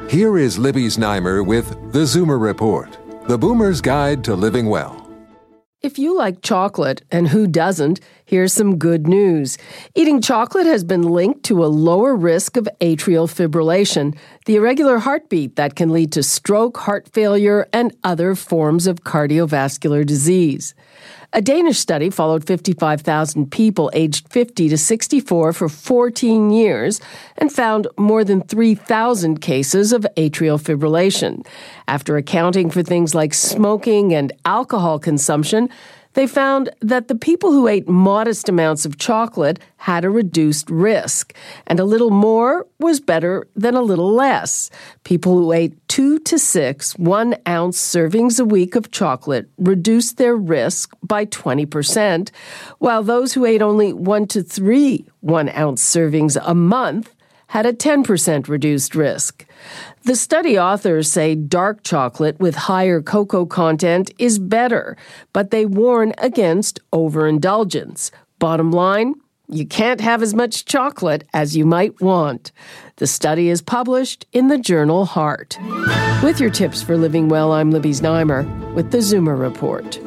Here is Libby Znaimer with The Zoomer Report, the Boomer's Guide to Living Well. If you like chocolate, and who doesn't, here's some good news. Eating chocolate has been linked to a lower risk of atrial fibrillation, the irregular heartbeat that can lead to stroke, heart failure, and other forms of cardiovascular disease. A Danish study followed 55,000 people aged 50 to 64 for 14 years and found more than 3,000 cases of atrial fibrillation. After accounting for things like smoking and alcohol consumption, they found that the people who ate modest amounts of chocolate had a reduced risk, and a little more was better than a little less. People who ate 2 to 6 1-ounce servings a week of chocolate reduced their risk by 20%, while those who ate only 1 to 3 1-ounce servings a month had a 10% reduced risk. The study authors say dark chocolate with higher cocoa content is better, but they warn against overindulgence. Bottom line, you can't have as much chocolate as you might want. The study is published in the journal Heart. With your tips for living well, I'm Libby Znaimer with the Zoomer Report.